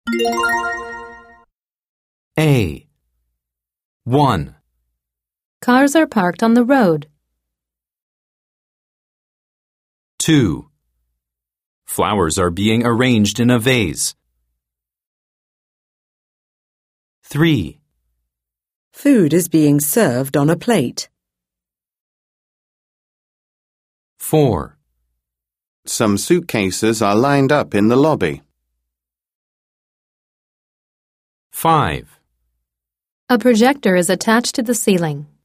A. 1. Cars are parked on the road. 2. Flowers are being arranged in a vase. 3. Food is being served on a plate. 4. Some suitcases are lined up in the lobby. 5. A projector is attached to the ceiling.